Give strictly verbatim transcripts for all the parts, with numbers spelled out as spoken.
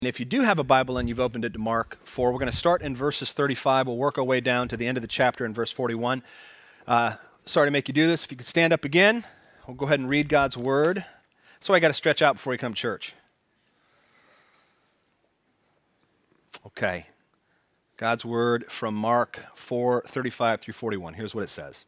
And if you do have a Bible and you've opened it to Mark four, we're going to start in verses thirty-five. We'll work our way down to the end of the chapter in verse forty-one. Uh, sorry to make you do this. If you could stand up again, we'll go ahead and read God's word. So I got to stretch out before you come to church. Okay. God's word from Mark four, thirty-five through forty-one. Here's what it says.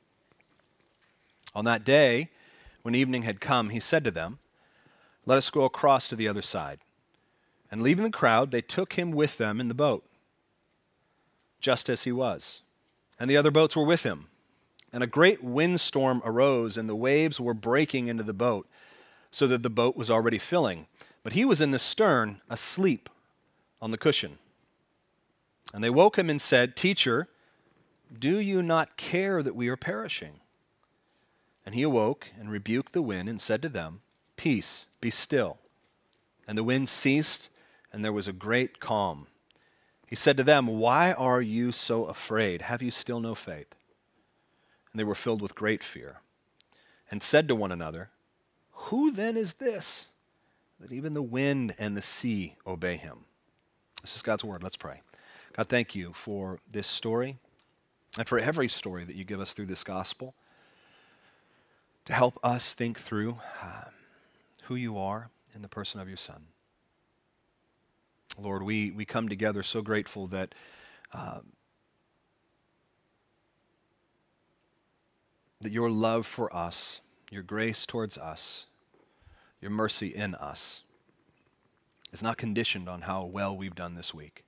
On that day, when evening had come, he said to them, "Let us go across to the other side." And leaving the crowd, they took him with them in the boat, just as he was. And the other boats were with him. And a great windstorm arose, and the waves were breaking into the boat, so that the boat was already filling. But he was in the stern, asleep on the cushion. And they woke him and said, "Teacher, do you not care that we are perishing?" And he awoke and rebuked the wind and said to them, "Peace, be still." And the wind ceased, and there was a great calm. He said to them, "Why are you so afraid? Have you still no faith?" And they were filled with great fear, and said to one another, "Who then is this, that even the wind and the sea obey him?" This is God's word. Let's pray. God, thank you for this story, and for every story that you give us through this gospel, to help us think through uh, who you are in the person of your Son. Lord, we, we come together so grateful that uh, that your love for us, your grace towards us, your mercy in us is not conditioned on how well we've done this week.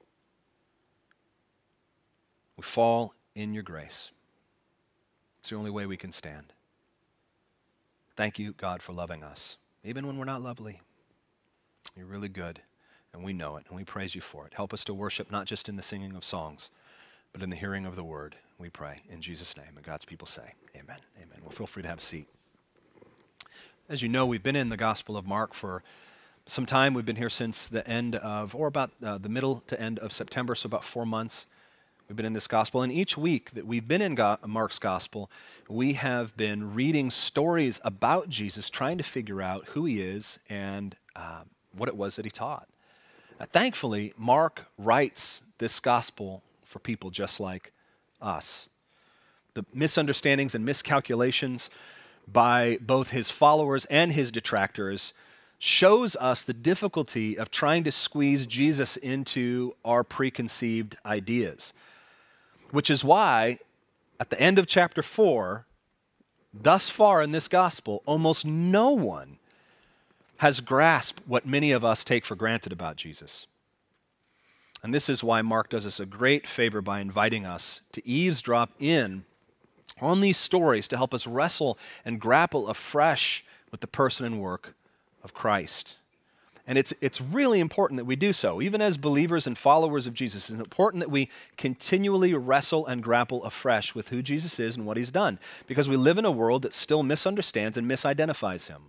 We fall in your grace. It's the only way we can stand. Thank you, God, for loving us. Even when we're not lovely, you're really good, and we know it, and we praise you for it. Help us to worship not just in the singing of songs, but in the hearing of the word, we pray. In Jesus' name, and God's people say, amen, amen. Well, feel free to have a seat. As you know, we've been in the Gospel of Mark for some time. We've been here since the end of, or about uh, the middle to end of September, so about four months. We've been in this gospel, and each week that we've been in Go- Mark's gospel, we have been reading stories about Jesus, trying to figure out who he is and uh, what it was that he taught. Uh, thankfully, Mark writes this gospel for people just like us. The misunderstandings and miscalculations by both his followers and his detractors shows us the difficulty of trying to squeeze Jesus into our preconceived ideas. Which is why, at the end of chapter four, thus far in this gospel, almost no one has grasped what many of us take for granted about Jesus. And this is why Mark does us a great favor by inviting us to eavesdrop in on these stories to help us wrestle and grapple afresh with the person and work of Christ. And it's it's really important that we do so. Even as believers and followers of Jesus, it's important that we continually wrestle and grapple afresh with who Jesus is and what he's done, because we live in a world that still misunderstands and misidentifies him.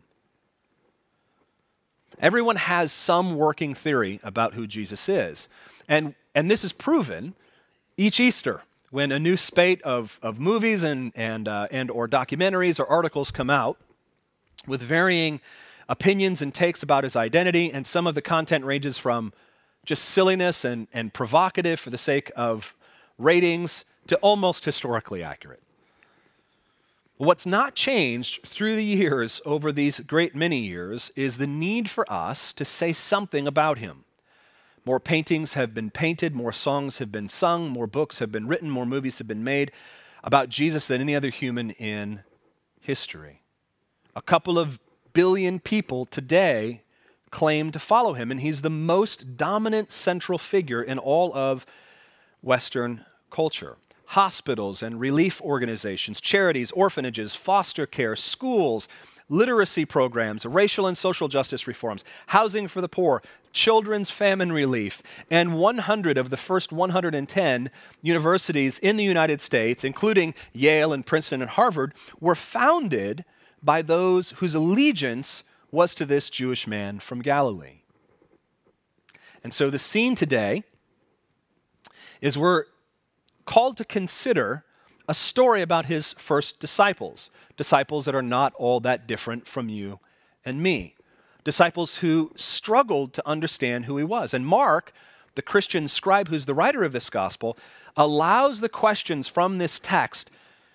Everyone has some working theory about who Jesus is. And, and this is proven each Easter when a new spate of, of movies and, and, uh, and or documentaries or articles come out with varying opinions and takes about his identity, and some of the content ranges from just silliness and, and provocative for the sake of ratings to almost historically accurate. What's not changed through the years, over these great many years, is the need for us to say something about him. More paintings have been painted, more songs have been sung, more books have been written, more movies have been made about Jesus than any other human in history. A couple of billion people today claim to follow him, and he's the most dominant central figure in all of Western culture. Hospitals and relief organizations, charities, orphanages, foster care, schools, literacy programs, racial and social justice reforms, housing for the poor, children's famine relief, and one hundred of the first one hundred ten universities in the United States, including Yale and Princeton and Harvard, were founded by those whose allegiance was to this Jewish man from Galilee. And so the scene today is we're called to consider a story about his first disciples, disciples that are not all that different from you and me. disciples who struggled to understand who he was. And Mark, the Christian scribe who's the writer of this gospel, allows the questions from this text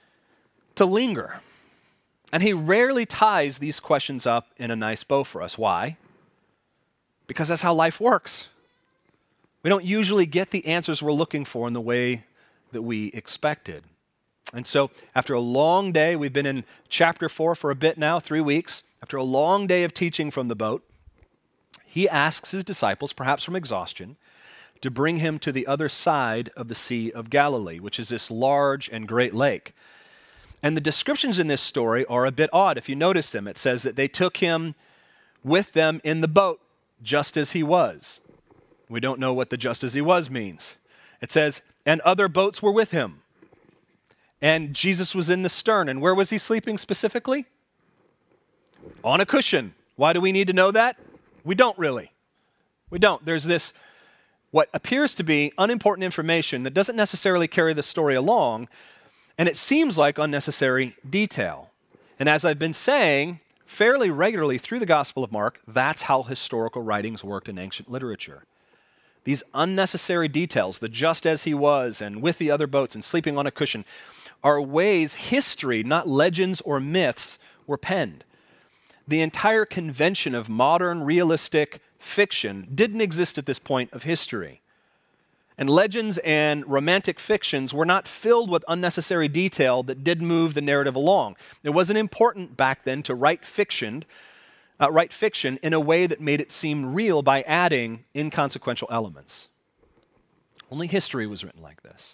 to linger. And he rarely ties these questions up in a nice bow for us. Why? Because that's how life works. We don't usually get the answers we're looking for in the way that we expected. And so after a long day, we've been in chapter four for a bit now, three weeks. After a long day of teaching from the boat, he asks his disciples, perhaps from exhaustion, to bring him to the other side of the Sea of Galilee, which is this large and great lake. And the descriptions in this story are a bit odd. If you notice them, it says that they took him with them in the boat, just as he was. We don't know what the just as he was means. It says, and other boats were with him. And Jesus was in the stern. And where was he sleeping specifically? On a cushion. Why do we need to know that? We don't really. We don't. There's this, what appears to be unimportant information that doesn't necessarily carry the story along, and it seems like unnecessary detail. And as I've been saying fairly regularly through the Gospel of Mark, that's how historical writings worked in ancient literature. These unnecessary details, the just as he was and with the other boats and sleeping on a cushion, are ways history, not legends or myths, were penned. The entire convention of modern realistic fiction didn't exist at this point of history. And legends and romantic fictions were not filled with unnecessary detail that did move the narrative along. It wasn't important back then to write fiction, uh, write fiction in a way that made it seem real by adding inconsequential elements. Only history was written like this.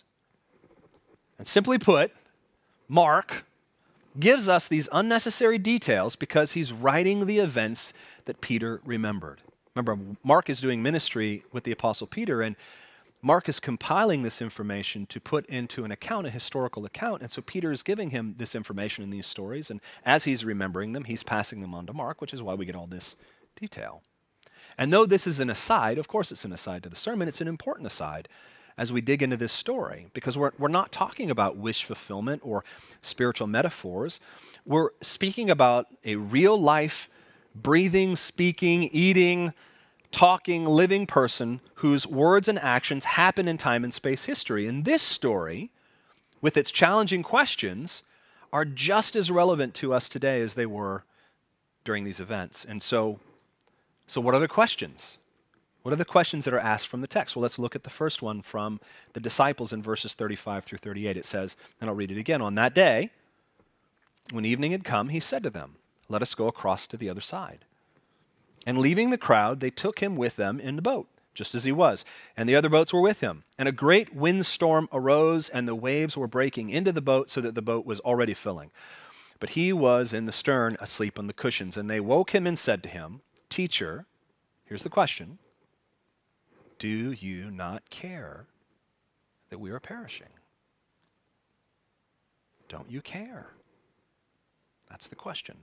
And simply put, Mark gives us these unnecessary details because he's writing the events that Peter remembered. Remember, Mark is doing ministry with the Apostle Peter, and Mark is compiling this information to put into an account, a historical account, and so Peter is giving him this information in these stories, and as he's remembering them, he's passing them on to Mark, which is why we get all this detail. And though this is an aside, of course it's an aside to the sermon, it's an important aside as we dig into this story, because we're, we're not talking about wish fulfillment or spiritual metaphors. We're speaking about a real life, breathing, speaking, eating, talking, living person whose words and actions happen in time and space history. And this story, with its challenging questions, are just as relevant to us today as they were during these events. And so, so what are the questions? What are the questions that are asked from the text? Well, let's look at the first one from the disciples in verses thirty-five through thirty-eight. It says, and I'll read it again, on that day, when evening had come, he said to them, let us go across to the other side. And leaving the crowd, they took him with them in the boat, just as he was. And the other boats were with him. And a great windstorm arose, and the waves were breaking into the boat so that the boat was already filling. But he was in the stern, asleep on the cushions. And they woke him and said to him, Teacher, here's the question, do you not care that we are perishing? Don't you care? That's the question.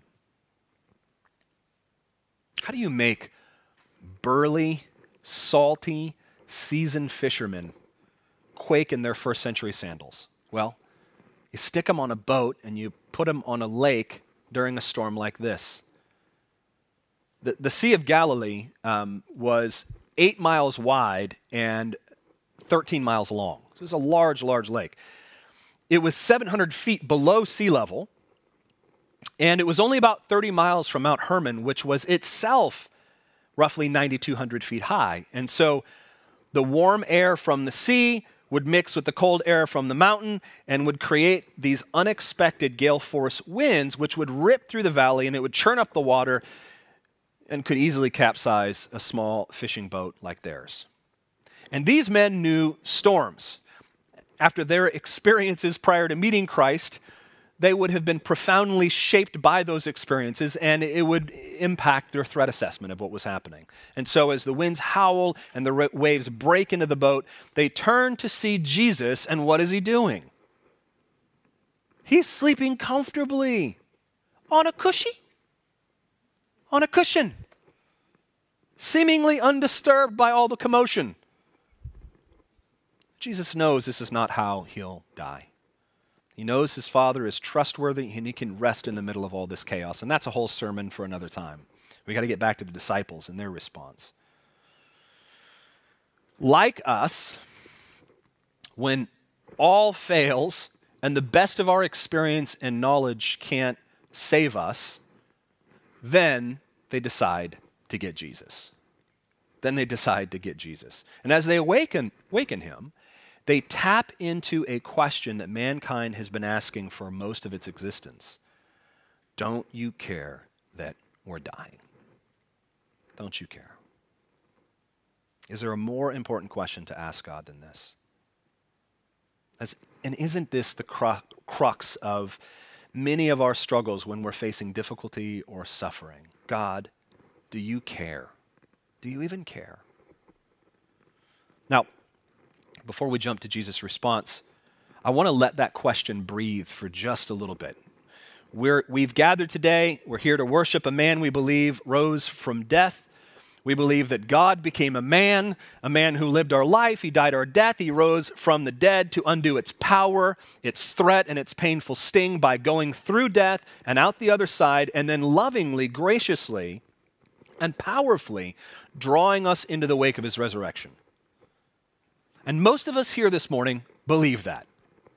How do you make burly, salty, seasoned fishermen quake in their first century sandals? Well, you stick them on a boat and you put them on a lake during a storm like this. The, the Sea of Galilee um, was eight miles wide and thirteen miles long. So it was a large, large lake. It was seven hundred feet below sea level, and it was only about thirty miles from Mount Hermon, which was itself roughly nine thousand two hundred feet high. And so the warm air from the sea would mix with the cold air from the mountain and would create these unexpected gale force winds, which would rip through the valley and it would churn up the water and could easily capsize a small fishing boat like theirs. And these men knew storms. After their experiences prior to meeting Christ, they would have been profoundly shaped by those experiences, and it would impact their threat assessment of what was happening. And so as the winds howl and the waves break into the boat, they turn to see Jesus, and what is he doing? He's sleeping comfortably on a cushy, on a cushion, seemingly undisturbed by all the commotion. Jesus knows this is not how he'll die. He knows his Father is trustworthy and he can rest in the middle of all this chaos. And that's a whole sermon for another time. We got to get back to the disciples and their response. Like us, when all fails and the best of our experience and knowledge can't save us, then they decide to get Jesus. Then they decide to get Jesus. And as they awaken, awaken him, they tap into a question that mankind has been asking for most of its existence. Don't you care that we're dying? Don't you care? Is there a more important question to ask God than this? As, and isn't this the cru- crux of many of our struggles when we're facing difficulty or suffering? God, do you care? Do you even care? Now, before we jump to Jesus' response, I want to let that question breathe for just a little bit. We're, we've gathered today. We're here to worship a man we believe rose from death. We believe that God became a man, a man who lived our life. He died our death. He rose from the dead to undo its power, its threat, and its painful sting by going through death and out the other side, and then lovingly, graciously, and powerfully drawing us into the wake of his resurrection. And most of us here this morning believe that.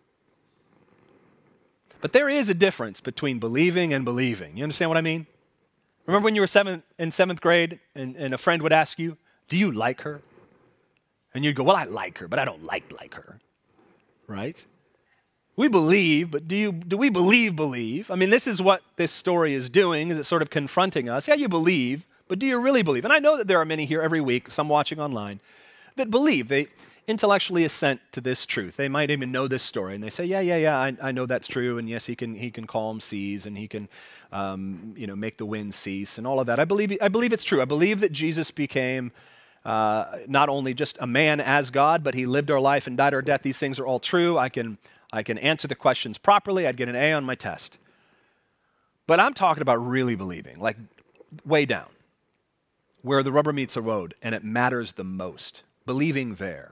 But there is a difference between believing and believing. You understand what I mean? Remember when you were seventh, in seventh grade and, and a friend would ask you, do you like her? And you'd go, well, I like her, but I don't like like her, right? We believe, but do you do we believe believe? I mean, this is what this story is doing, is it's sort of confronting us. Yeah, you believe, but do you really believe? And I know that there are many here every week, some watching online, that believe. They intellectually assent to this truth. They might even know this story, and they say, yeah, yeah, yeah, I, I know that's true, and yes, he can he can calm seas, and he can um, you know, make the wind cease, and all of that. I believe I believe it's true. I believe that Jesus became uh, not only just a man as God, but he lived our life and died our death. These things are all true. I can I can answer the questions properly. I'd get an A on my test. But I'm talking about really believing, like way down, where the rubber meets the road, and it matters the most. Believing there.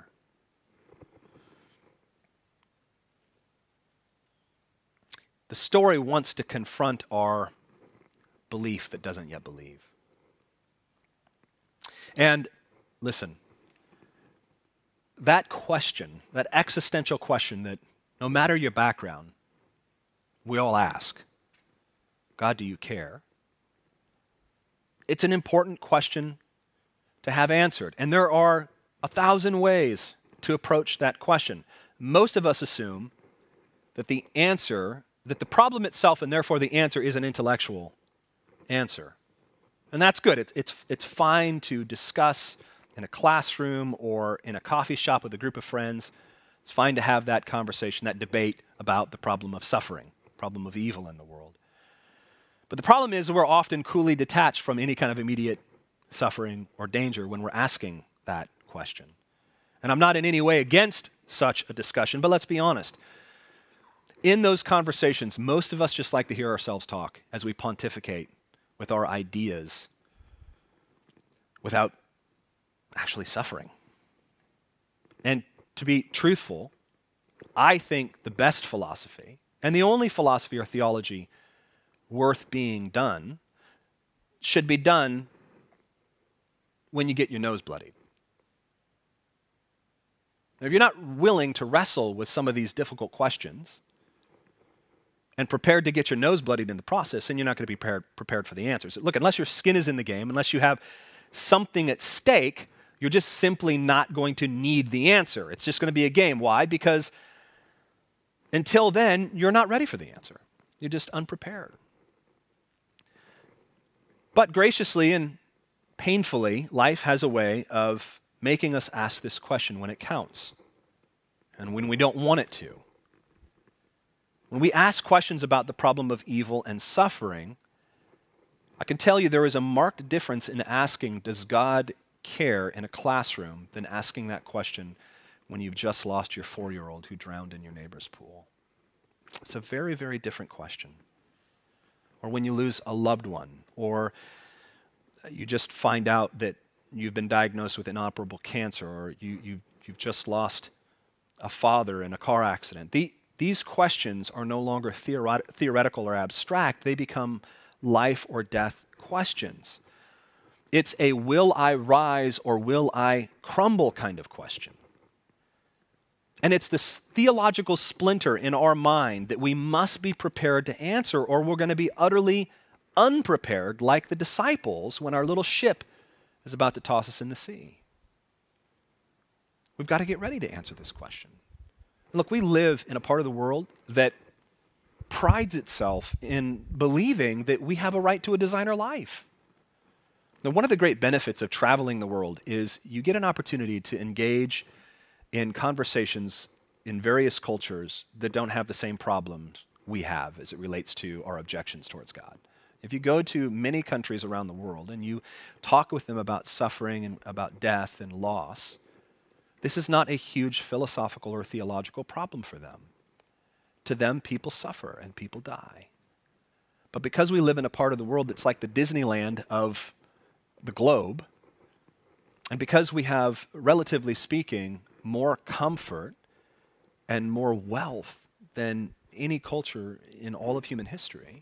The story wants to confront our belief that doesn't yet believe. And listen, that question, that existential question that no matter your background, we all ask, God, do you care? It's an important question to have answered. And there are a thousand ways to approach that question. Most of us assume that the answer that the problem itself and therefore the answer is an intellectual answer. And that's good. It's, it's, it's fine to discuss in a classroom or in a coffee shop with a group of friends. It's fine to have that conversation, that debate about the problem of suffering, problem of evil in the world. But the problem is we're often coolly detached from any kind of immediate suffering or danger when we're asking that question. And I'm not in any way against such a discussion, but let's be honest. In those conversations, most of us just like to hear ourselves talk as we pontificate with our ideas without actually suffering. And to be truthful, I think the best philosophy, and the only philosophy or theology worth being done, should be done when you get your nose bloodied. Now, if you're not willing to wrestle with some of these difficult questions, and prepared to get your nose bloodied in the process, and you're not going to be prepared, prepared for the answers. Look, unless your skin is in the game, unless you have something at stake, you're just simply not going to need the answer. It's just going to be a game. Why? Because until then, you're not ready for the answer. You're just unprepared. But graciously and painfully, life has a way of making us ask this question when it counts and when we don't want it to. When we ask questions about the problem of evil and suffering, I can tell you there is a marked difference in asking, does God care in a classroom, than asking that question when you've just lost your four-year-old who drowned in your neighbor's pool. It's a very, very different question. Or when you lose a loved one, or you just find out that you've been diagnosed with inoperable cancer, or you, you, you've just lost a father in a car accident. The, these questions are no longer theoret- theoretical or abstract. They become life or death questions. It's a will I rise or will I crumble kind of question. And it's this theological splinter in our mind that we must be prepared to answer, or we're going to be utterly unprepared like the disciples when our little ship is about to toss us in the sea. We've got to get ready to answer this question. Look, we live in a part of the world that prides itself in believing that we have a right to a designer life. Now, one of the great benefits of traveling the world is you get an opportunity to engage in conversations in various cultures that don't have the same problems we have as it relates to our objections towards God. If you go to many countries around the world and you talk with them about suffering and about death and loss, this is not a huge philosophical or theological problem for them. To them, people suffer and people die. But because we live in a part of the world that's like the Disneyland of the globe, and because we have, relatively speaking, more comfort and more wealth than any culture in all of human history,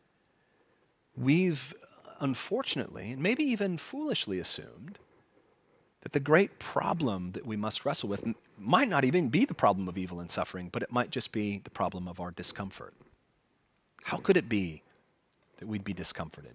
we've unfortunately, and maybe even foolishly, assumed that the great problem that we must wrestle with m- might not even be the problem of evil and suffering, but it might just be the problem of our discomfort. How could it be that we'd be discomforted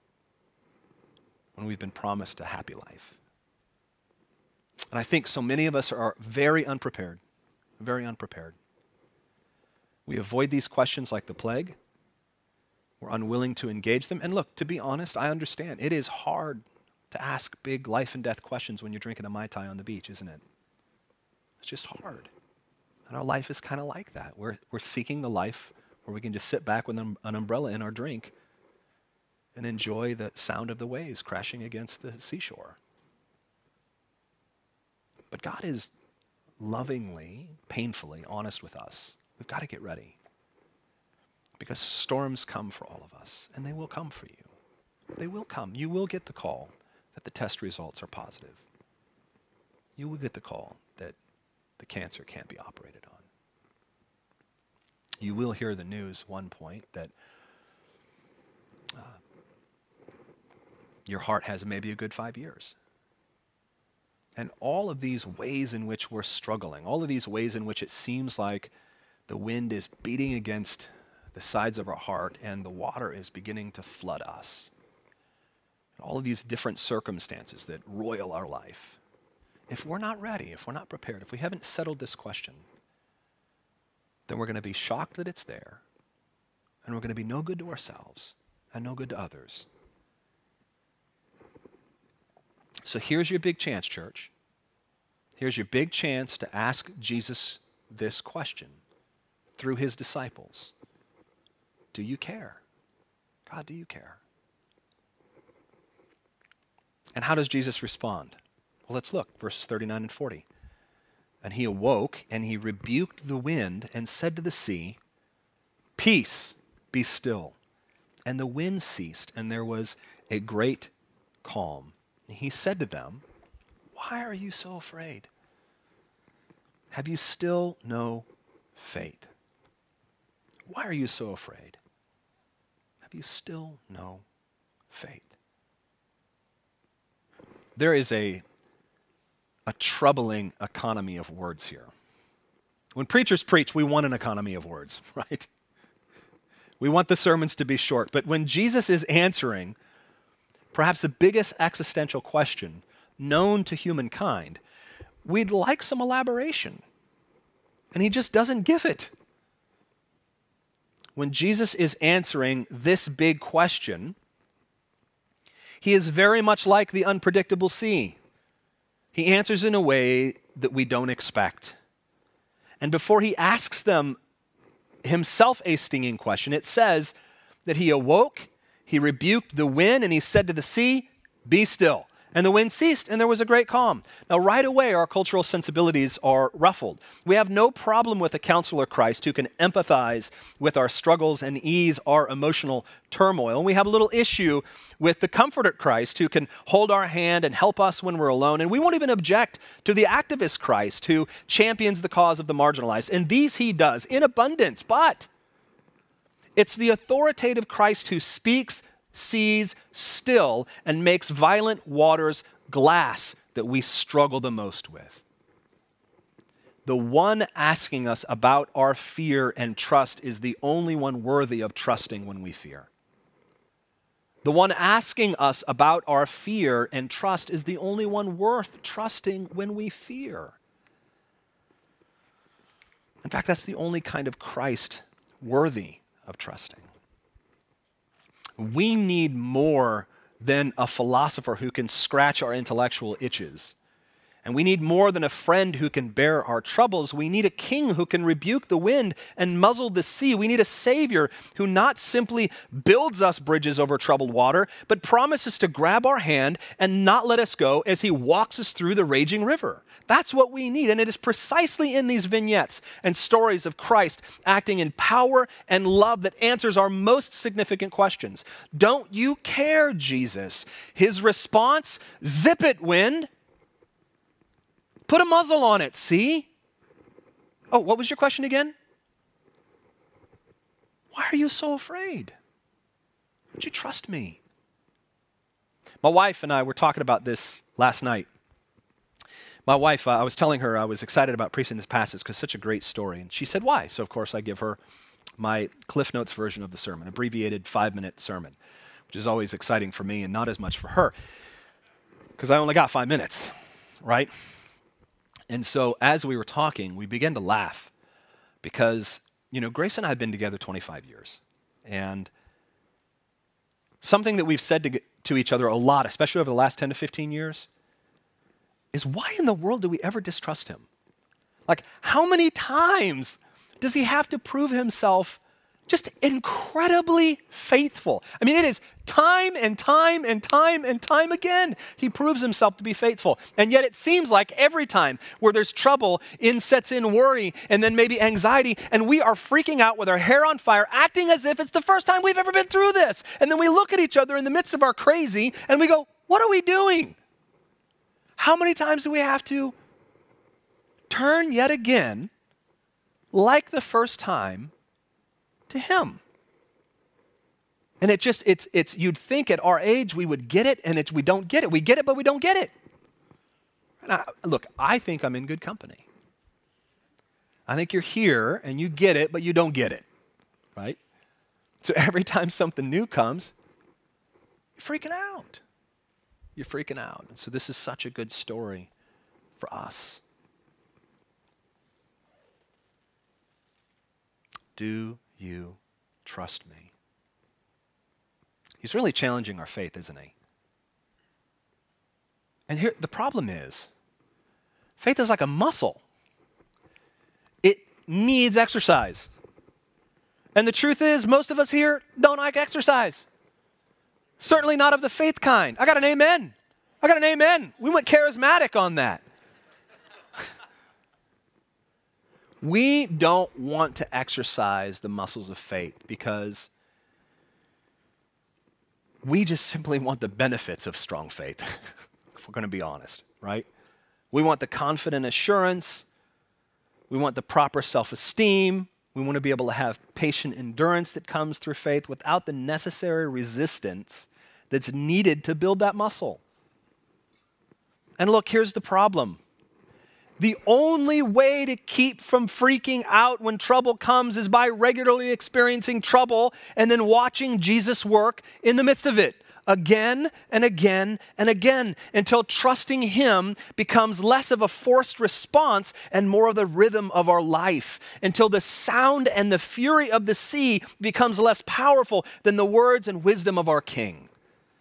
when we've been promised a happy life? And I think so many of us are very unprepared, very unprepared. We avoid these questions like the plague. We're unwilling to engage them. And look, to be honest, I understand. It is hard to ask big life and death questions when you're drinking a Mai Tai on the beach, isn't it? It's just hard. And our life is kind of like that. We're, we're seeking the life where we can just sit back with an, an umbrella in our drink and enjoy the sound of the waves crashing against the seashore. But God is lovingly, painfully honest with us. We've got to get ready. Because storms come for all of us, and they will come for you. They will come. You will get the call that the test results are positive. You will get the call that the cancer can't be operated on. You will hear the news one point that uh, your heart has maybe a good five years. And all of these ways in which we're struggling, all of these ways in which it seems like the wind is beating against the sides of our heart and the water is beginning to flood us. All of these different circumstances that roil our life. If we're not ready, if we're not prepared, if we haven't settled this question, then we're going to be shocked that it's there, and we're going to be no good to ourselves and no good to others. So here's your big chance, church. Here's your big chance to ask Jesus this question through his disciples. Do you care? God, do you care? And how does Jesus respond? Well, let's look, verses thirty-nine and forty. And he awoke, and he rebuked the wind, and said to the sea, "Peace, be still." And the wind ceased, and there was a great calm. And he said to them, "Why are you so afraid? Have you still no faith?" Why are you so afraid? Have you still no faith? There is a, a troubling economy of words here. When preachers preach, we want an economy of words, right? We want the sermons to be short. But when Jesus is answering perhaps the biggest existential question known to humankind, we'd like some elaboration. And he just doesn't give it. When Jesus is answering this big question, he is very much like the unpredictable sea. He answers in a way that we don't expect. And before he asks them himself a stinging question, it says that he awoke, he rebuked the wind, and he said to the sea, "Be still." And the wind ceased, and there was a great calm. Now, right away, our cultural sensibilities are ruffled. We have no problem with a counselor Christ who can empathize with our struggles and ease our emotional turmoil. And we have a little issue with the comforter Christ who can hold our hand and help us when we're alone. And we won't even object to the activist Christ who champions the cause of the marginalized. And these he does in abundance. But it's the authoritative Christ who speaks seas still, and makes violent waters glass that we struggle the most with. The one asking us about our fear and trust is the only one worthy of trusting when we fear. The one asking us about our fear and trust is the only one worth trusting when we fear. In fact, that's the only kind of Christ worthy of trusting. We need more than a philosopher who can scratch our intellectual itches. And we need more than a friend who can bear our troubles. We need a king who can rebuke the wind and muzzle the sea. We need a savior who not simply builds us bridges over troubled water, but promises to grab our hand and not let us go as he walks us through the raging river. That's what we need. And it is precisely in these vignettes and stories of Christ acting in power and love that answers our most significant questions. Don't you care, Jesus? His response, zip it, wind. Put a muzzle on it, see? Oh, what was your question again? Why are you so afraid? Would you trust me? My wife and I were talking about this last night. My wife, uh, I was telling her I was excited about preaching this passage because it's such a great story. And she said, why? So, of course, I give her my Cliff Notes version of the sermon, abbreviated five-minute sermon, which is always exciting for me and not as much for her because I only got five minutes, right? And so as we were talking, we began to laugh because, you know, Grace and I have been together twenty-five years. And something that we've said to, to each other a lot, especially over the last ten to fifteen years, is why in the world do we ever distrust him? Like, how many times does he have to prove himself just incredibly faithful? I mean, it is time and time and time and time again he proves himself to be faithful. And yet it seems like every time where there's trouble, in sets in worry and then maybe anxiety, and we are freaking out with our hair on fire, acting as if it's the first time we've ever been through this. And then we look at each other in the midst of our crazy and we go, what are we doing? How many times do we have to turn yet again, like the first time, to him? And it just, it's, it's, you'd think at our age we would get it, and it's, we don't get it. We get it, but we don't get it. And I, look, I think I'm in good company. I think you're here, and you get it, but you don't get it, right? So every time something new comes, you're freaking out. You're freaking out. And so this is such a good story for us. Do you trust me? He's really challenging our faith, isn't he? And here, the problem is, faith is like a muscle. It needs exercise. And the truth is, most of us here don't like exercise. Certainly not of the faith kind. I got an amen. I got an amen. We went charismatic on that. We don't want to exercise the muscles of faith because we just simply want the benefits of strong faith, if we're going to be honest, right? We want the confident assurance. We want the proper self-esteem. We want to be able to have patient endurance that comes through faith without the necessary resistance that's needed to build that muscle. And look, here's the problem. The only way to keep from freaking out when trouble comes is by regularly experiencing trouble and then watching Jesus work in the midst of it again and again and again until trusting him becomes less of a forced response and more of the rhythm of our life, until the sound and the fury of the sea becomes less powerful than the words and wisdom of our King.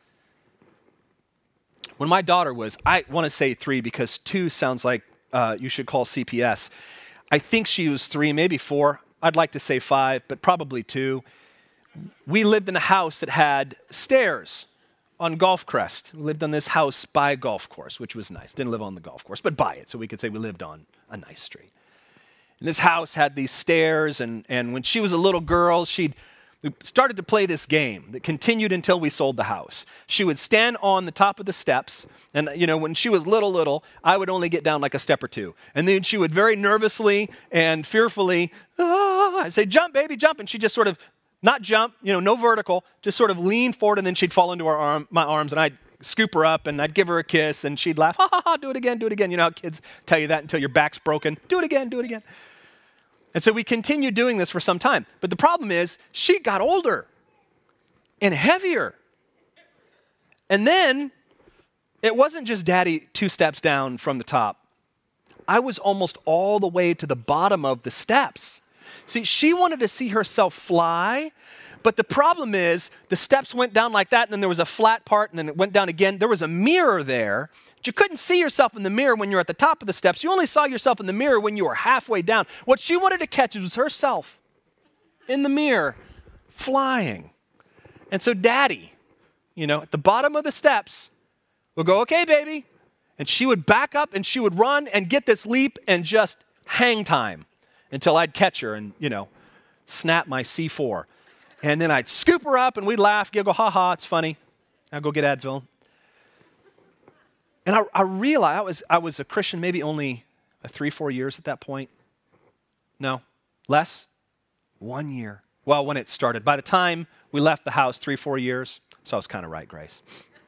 When my daughter was, I want to say three because two sounds like Uh, you should call C P S. I think she was three, maybe four. I'd like to say five, but probably two. We lived in a house that had stairs on Golf Crest. We lived on this house by a golf course, which was nice. Didn't live on the golf course, but by it, so we could say we lived on a nice street. And this house had these stairs, and, and when she was a little girl, she'd we started to play this game that continued until we sold the house. She would stand on the top of the steps, and you know, when she was little, little, I would only get down like a step or two. And then she would very nervously and fearfully, ah, I'd say, jump, baby, jump. And she'd just sort of Not jump, you know, no vertical, just sort of lean forward, and then she'd fall into our arm, my arms, and I'd scoop her up, and I'd give her a kiss, and she'd laugh, ha, ha, ha, do it again, do it again. You know how kids tell you that until your back's broken. Do it again, do it again. And so we continued doing this for some time. But the problem is, she got older and heavier. And then, it wasn't just Daddy two steps down from the top. I was almost all the way to the bottom of the steps. See, she wanted to see herself fly, but the problem is the steps went down like that, and then there was a flat part, and then it went down again. There was a mirror there. But you couldn't see yourself in the mirror when you're at the top of the steps. You only saw yourself in the mirror when you were halfway down. What she wanted to catch was herself in the mirror flying. And so Daddy, you know, at the bottom of the steps, would go, okay, baby. And she would back up, and she would run and get this leap and just hang time until I'd catch her and, you know, snap my C four. And then I'd scoop her up, and we'd laugh, giggle, ha ha, it's funny. I'd go get Advil. And I, I realized I was, I was a Christian maybe only uh, three, four years at that point. No, less, one year. Well, when it started. By the time we left the house, three, four years. So I was kind of right, Grace.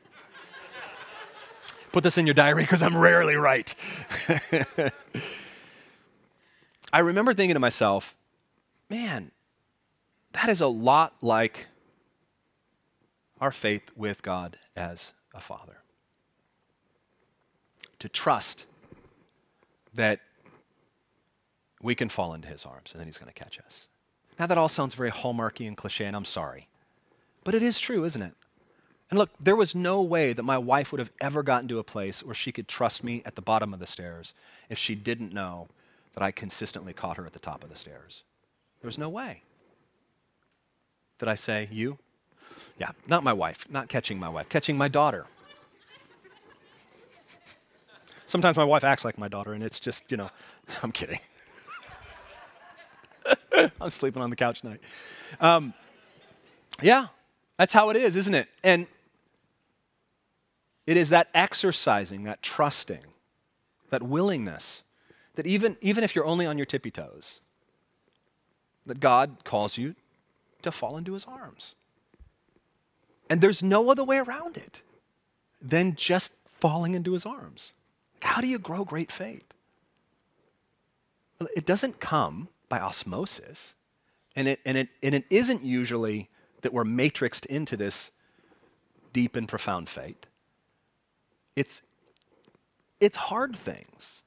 Put this in your diary because I'm rarely right. I remember thinking to myself, man, that is a lot like our faith with God as a father. To trust that we can fall into his arms and then he's going to catch us. Now that all sounds very hallmarky and cliche, and I'm sorry. But it is true, isn't it? And look, there was no way that my wife would have ever gotten to a place where she could trust me at the bottom of the stairs if she didn't know that I consistently caught her at the top of the stairs. There was no way. Did I say you? Yeah, not my wife, not catching my wife, catching my daughter. Sometimes my wife acts like my daughter, and it's just, you know, I'm kidding. I'm sleeping on the couch tonight. Um, yeah, that's how it is, isn't it? And it is that exercising, that trusting, that willingness, that even, even if you're only on your tippy toes, that God calls you to fall into his arms. And there's no other way around it than just falling into his arms. How do you grow great faith? Well, it doesn't come by osmosis, and it, and, it, and it isn't usually that we're matrixed into this deep and profound faith. It's, it's hard things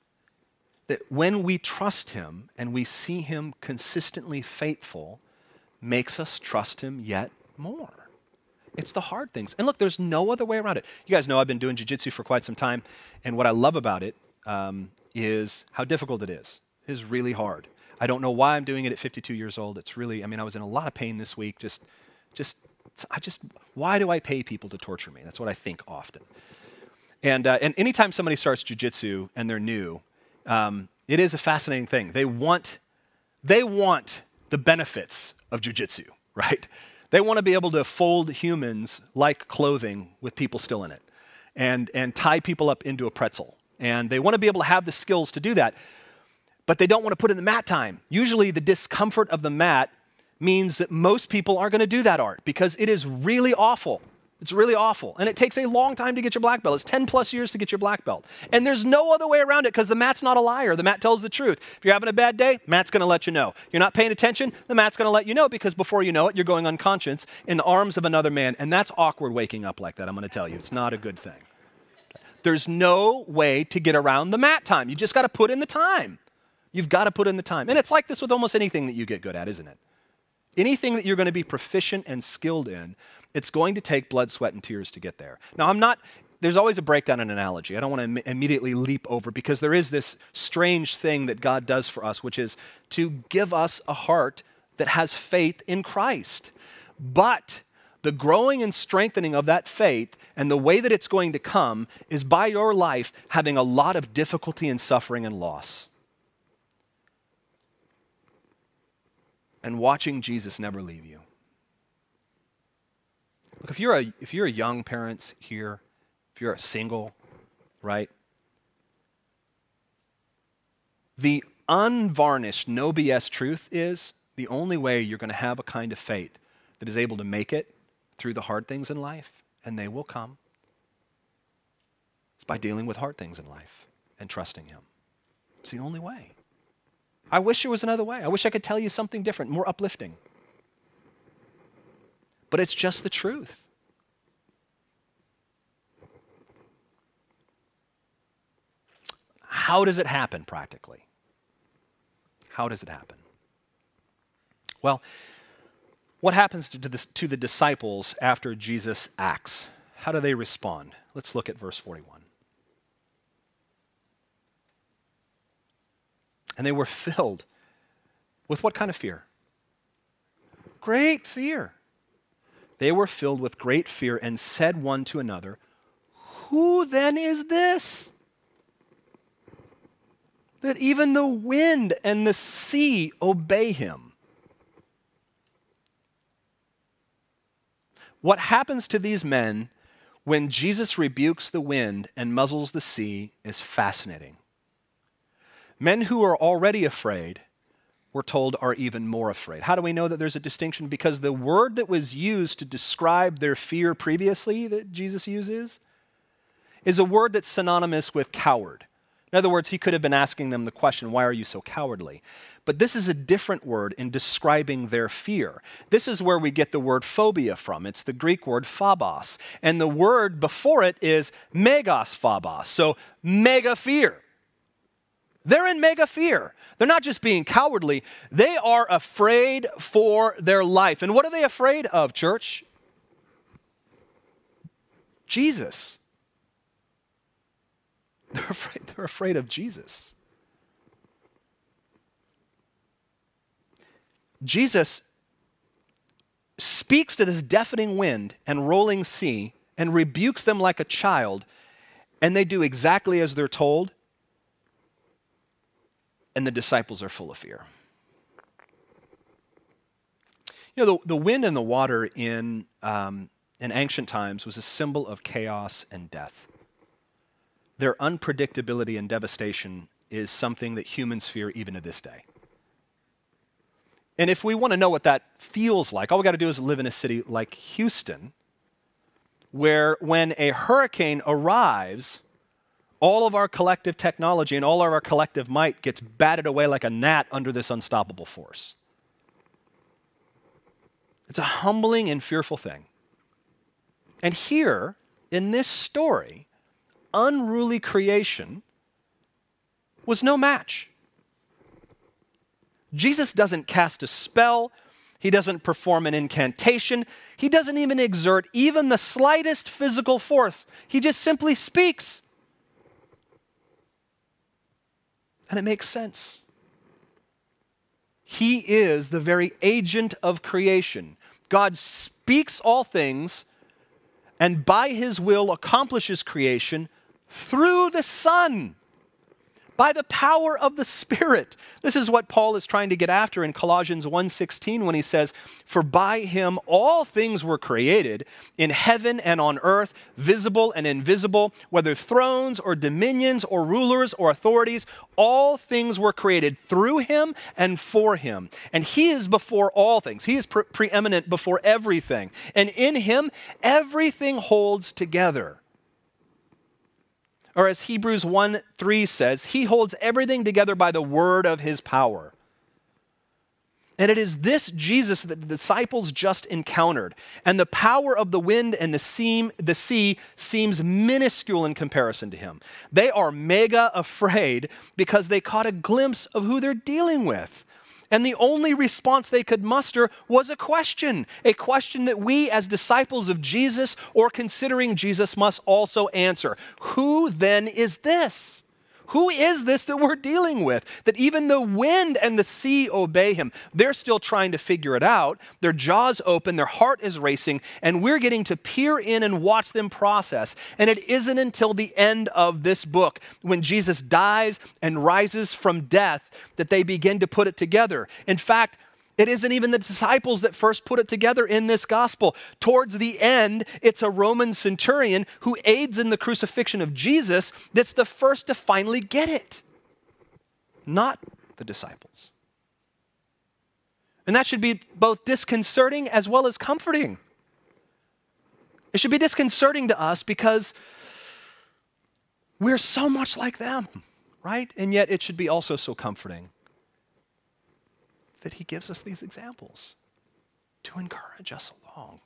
that when we trust him and we see him consistently faithful, makes us trust him yet more. It's the hard things. And look, there's no other way around it. You guys know I've been doing jiu-jitsu for quite some time, and what I love about it um, is how difficult it is. It is really hard. I don't know why I'm doing it at fifty-two years old. It's really, I mean, I was in a lot of pain this week. Just, just, I just, why do I pay people to torture me? That's what I think often. And, uh, and anytime somebody starts jiu-jitsu and they're new, um, it is a fascinating thing. They want, they want the benefits of jiu-jitsu, right? They want to be able to fold humans like clothing with people still in it and, and tie people up into a pretzel. And they want to be able to have the skills to do that, but they don't want to put in the mat time. Usually the discomfort of the mat means that most people aren't going to do that art because it is really awful. It's really awful. And it takes a long time to get your black belt. It's ten plus years to get your black belt. And there's no other way around it because the mat's not a liar. The mat tells the truth. If you're having a bad day, mat's going to let you know. You're not paying attention, the mat's going to let you know because before you know it, you're going unconscious in the arms of another man. And that's awkward waking up like that, I'm going to tell you. It's not a good thing. There's no way to get around the mat time. You just got to put in the time. You've got to put in the time. And it's like this with almost anything that you get good at, isn't it? Anything that you're going to be proficient and skilled in, it's going to take blood, sweat, and tears to get there. Now, I'm not, there's always a breakdown in analogy. I don't want to Im- immediately leap over because there is this strange thing that God does for us, which is to give us a heart that has faith in Christ. But the growing and strengthening of that faith and the way that it's going to come is by your life having a lot of difficulty and suffering and loss. And watching Jesus never leave you. Look, if you're a if you're a young parents here, if you're a single, right? The unvarnished, no B S truth is the only way you're going to have a kind of faith that is able to make it through the hard things in life, and they will come, is by dealing with hard things in life and trusting him. It's the only way. I wish there was another way. I wish I could tell you something different, more uplifting. But it's just the truth. How does it happen practically? How does it happen? Well, what happens to the, to the disciples after Jesus acts? How do they respond? Let's look at verse forty-one. And they were filled with what kind of fear? Great fear. They were filled with great fear and said one to another, "Who then is this, that even the wind and the sea obey him?" What happens to these men when Jesus rebukes the wind and muzzles the sea is fascinating. Men who are already afraid, we're told, are even more afraid. How do we know that there's a distinction? Because the word that was used to describe their fear previously that Jesus uses is a word that's synonymous with coward. In other words, he could have been asking them the question, why are you so cowardly? But this is a different word in describing their fear. This is where we get the word phobia from. It's the Greek word phobos. And the word before it is megas phobos, so mega fear. They're in mega fear. They're not just being cowardly. They are afraid for their life. And what are they afraid of, church? Jesus. They're afraid, they're afraid of Jesus. Jesus speaks to this deafening wind and rolling sea and rebukes them like a child, and they do exactly as they're told, and the disciples are full of fear. You know, the, the wind and the water in, um, in ancient times was a symbol of chaos and death. Their unpredictability and devastation is something that humans fear even to this day. And if we want to know what that feels like, all we got to do is live in a city like Houston, where when a hurricane arrives, all of our collective technology and all of our collective might gets batted away like a gnat under this unstoppable force. It's a humbling and fearful thing. And here, in this story, unruly creation was no match. Jesus doesn't cast a spell. He doesn't perform an incantation. He doesn't even exert even the slightest physical force. He just simply speaks. And it makes sense. He is the very agent of creation. God speaks all things and by his will accomplishes creation through the Son, by the power of the Spirit. This is what Paul is trying to get after in Colossians one sixteen when he says, "For by him all things were created, in heaven and on earth, visible and invisible, whether thrones or dominions or rulers or authorities, all things were created through him and for him. And he is before all things." He is pre- preeminent before everything. And in him, everything holds together. Or as Hebrews one three says, he holds everything together by the word of his power. And it is this Jesus that the disciples just encountered. And the power of the wind and the sea, the sea seems minuscule in comparison to him. They are mega afraid because they caught a glimpse of who they're dealing with. And the only response they could muster was a question, a question that we as disciples of Jesus or considering Jesus must also answer. Who then is this? Who is this that we're dealing with? That even the wind and the sea obey him. They're still trying to figure it out. Their jaws open, their heart is racing, and we're getting to peer in and watch them process. And it isn't until the end of this book, when Jesus dies and rises from death, that they begin to put it together. In fact, it isn't even the disciples that first put it together in this gospel. Towards the end, it's a Roman centurion who aids in the crucifixion of Jesus that's the first to finally get it, not the disciples. And that should be both disconcerting as well as comforting. It should be disconcerting to us because we're so much like them, right? And yet it should be also so comforting that he gives us these examples to encourage us along.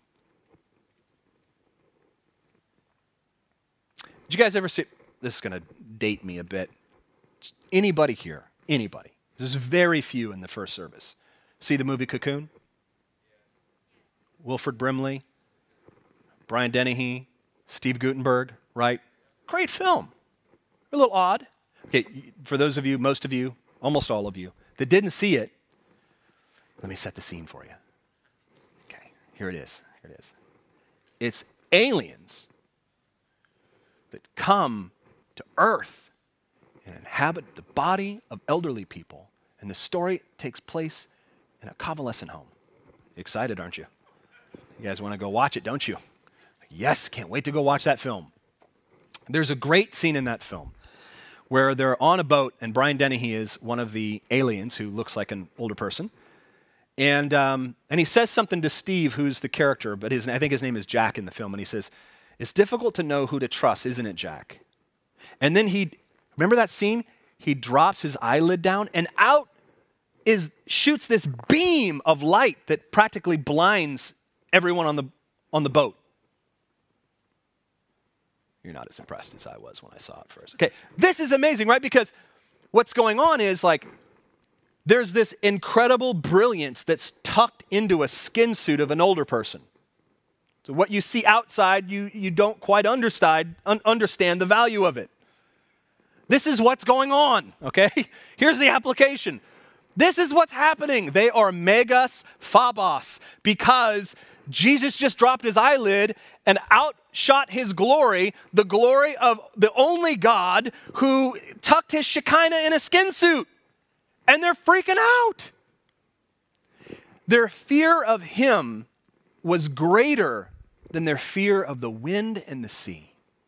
Did you guys ever see, this is going to date me a bit. Anybody here, anybody, there's very few in the first service, see the movie Cocoon? Wilford Brimley, Brian Dennehy, Steve Guttenberg, right? Great film. A little odd. Okay, for those of you, most of you, almost all of you, that didn't see it, let me set the scene for you. Okay, here it is. Here it is. It's aliens that come to Earth and inhabit the body of elderly people. And the story takes place in a convalescent home. Excited, aren't you? You guys want to go watch it, don't you? Yes, can't wait to go watch that film. There's a great scene in that film where they're on a boat, and Brian Dennehy is one of the aliens who looks like an older person. And um, and he says something to Steve, who's the character, but his, I think his name is Jack in the film, and he says, "It's difficult to know who to trust, isn't it, Jack?" And then he, remember that scene? He drops his eyelid down, and out is shoots this beam of light that practically blinds everyone on the on the boat. You're not as impressed as I was when I saw it first. Okay, this is amazing, right? Because what's going on is like, there's this incredible brilliance that's tucked into a skin suit of an older person. So what you see outside, you, you don't quite understand, un- understand the value of it. This is what's going on, okay? Here's the application. This is what's happening. They are megas phobos because Jesus just dropped his eyelid and outshot his glory, the glory of the only God who tucked his Shekinah in a skin suit. And they're freaking out. Their fear of him was greater than their fear of the wind and the sea.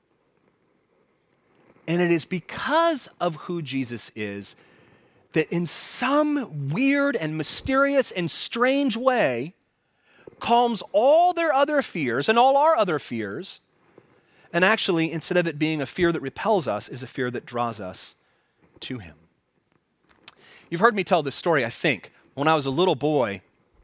And it is because of who Jesus is that in some weird and mysterious and strange way calms all their other fears and all our other fears. And actually, instead of it being a fear that repels us, is a fear that draws us to him. You've heard me tell this story, I think. When I was a little boy,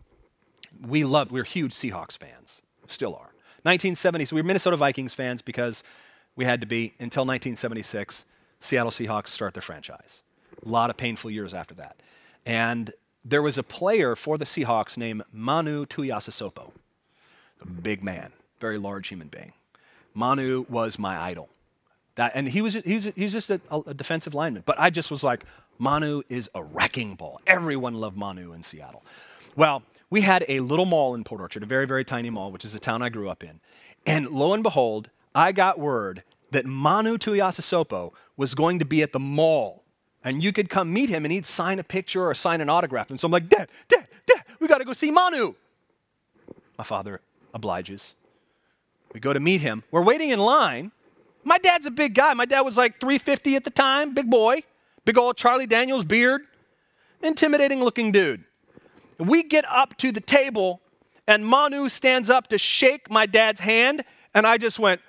we loved, we were huge Seahawks fans, still are. nineteen seventy, so we were Minnesota Vikings fans because we had to be until nineteen seventy-six, Seattle Seahawks start their franchise. A lot of painful years after that. And there was a player for the Seahawks named Manu Tuiasosopo, a big man, very large human being. Manu was my idol. That, and he was, he was, he was just a, a defensive lineman. But I just was like, Manu is a wrecking ball. Everyone loved Manu in Seattle. Well, we had a little mall in Port Orchard, a very, very tiny mall, which is the town I grew up in. And lo and behold, I got word that Manu Tuiasosopo was going to be at the mall. And you could come meet him and he'd sign a picture or sign an autograph. And so I'm like, Dad, Dad, Dad, we got to go see Manu. My father obliges. We go to meet him. We're waiting in line. My dad's a big guy. My dad was like three fifty at the time, big boy, big old Charlie Daniels beard, intimidating looking dude. We get up to the table and Manu stands up to shake my dad's hand. And I just went,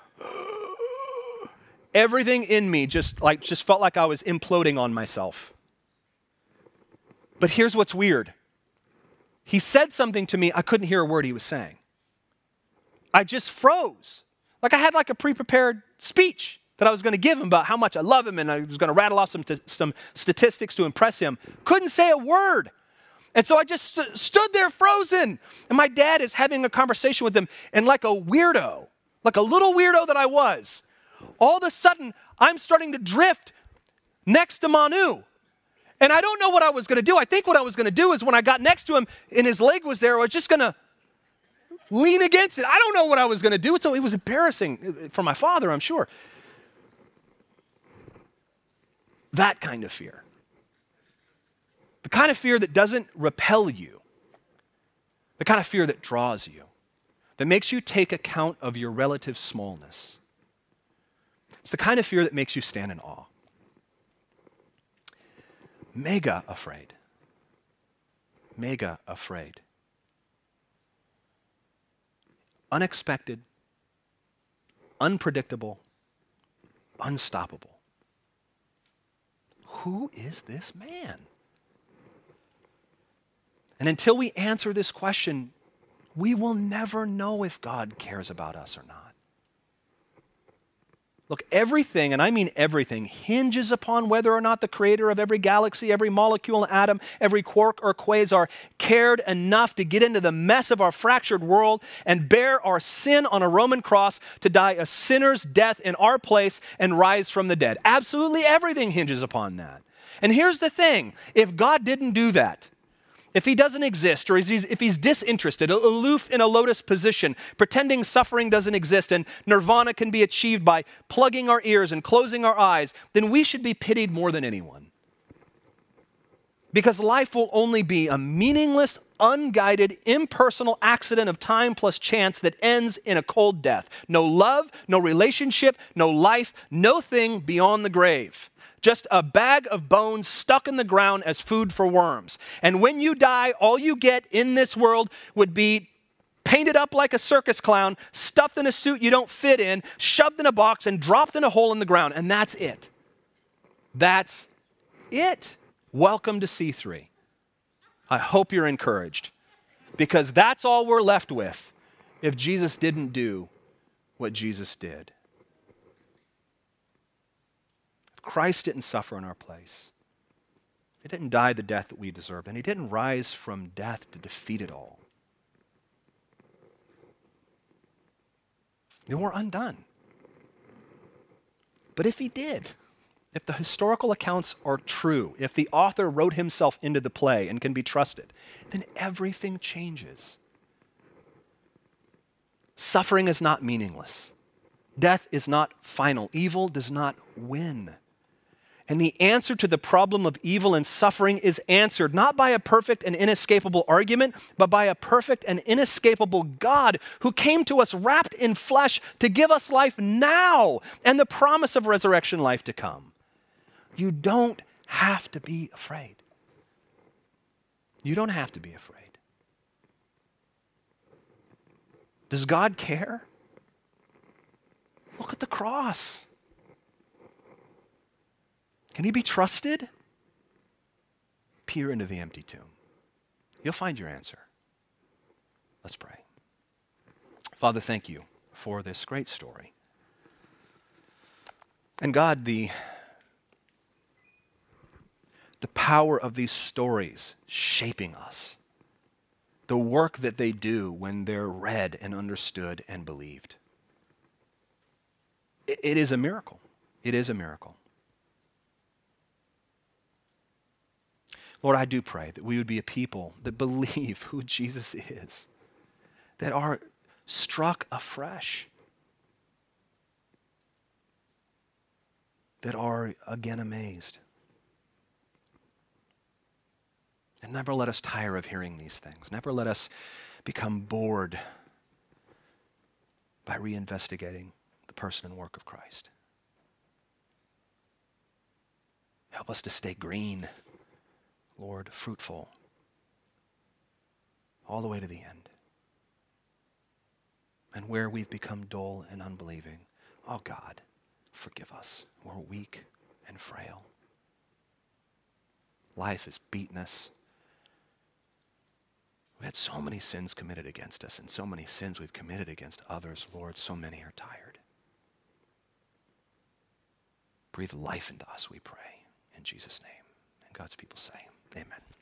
everything in me just like just felt like I was imploding on myself. But here's what's weird. He said something to me, I couldn't hear a word he was saying. I just froze. Like I had like a pre-prepared speech that I was going to give him about how much I love him and I was going to rattle off some, t- some statistics to impress him. Couldn't say a word. And so I just st- stood there frozen. And my dad is having a conversation with him, and like a weirdo, like a little weirdo that I was, all of a sudden, I'm starting to drift next to Manu. And I don't know what I was going to do. I think what I was going to do is when I got next to him and his leg was there, I was just going to lean against it. I don't know what I was going to do. So it was embarrassing for my father, I'm sure. That kind of fear. The kind of fear that doesn't repel you. The kind of fear that draws you. That makes you take account of your relative smallness. It's the kind of fear that makes you stand in awe. Mega afraid. mega afraid. Unexpected, unpredictable, unstoppable. Who is this man? And until we answer this question, we will never know if God cares about us or not. Look, everything, and I mean everything, hinges upon whether or not the creator of every galaxy, every molecule and atom, every quark or quasar cared enough to get into the mess of our fractured world and bear our sin on a Roman cross to die a sinner's death in our place and rise from the dead. Absolutely everything hinges upon that. And here's the thing, if God didn't do that, if he doesn't exist, or if he's, if he's disinterested, aloof in a lotus position, pretending suffering doesn't exist and nirvana can be achieved by plugging our ears and closing our eyes, then we should be pitied more than anyone. Because life will only be a meaningless, unguided, impersonal accident of time plus chance that ends in a cold death. No love, no relationship, no life, no thing beyond the grave. Just a bag of bones stuck in the ground as food for worms. And when you die, all you get in this world would be painted up like a circus clown, stuffed in a suit you don't fit in, shoved in a box, and dropped in a hole in the ground. And that's it. That's it. Welcome to C three. I hope you're encouraged, because that's all we're left with if Jesus didn't do what Jesus did. Christ didn't suffer in our place. He didn't die the death that we deserved, and he didn't rise from death to defeat it all. Then we're undone. But if he did, if the historical accounts are true, if the author wrote himself into the play and can be trusted, then everything changes. Suffering is not meaningless. Death is not final. Evil does not win. And the answer to the problem of evil and suffering is answered not by a perfect and inescapable argument, but by a perfect and inescapable God who came to us wrapped in flesh to give us life now and the promise of resurrection life to come. You don't have to be afraid. You don't have to be afraid. Does God care? Look at the cross. Can he be trusted? Peer into the empty tomb. You'll find your answer. Let's pray. Father, thank you for this great story. And God, the, the power of these stories shaping us, the work that they do when they're read and understood and believed. It, it is a miracle. It is a miracle. Lord, I do pray that we would be a people that believe who Jesus is, that are struck afresh, that are again amazed. And never let us tire of hearing these things. Never let us become bored by reinvestigating the person and work of Christ. Help us to stay green, Lord, fruitful, all the way to the end. And where we've become dull and unbelieving, oh God, forgive us. We're weak and frail. Life has beaten us. We've had so many sins committed against us and so many sins we've committed against others. Lord, so many are tired. Breathe life into us, we pray. In Jesus' name. And God's people say, amen.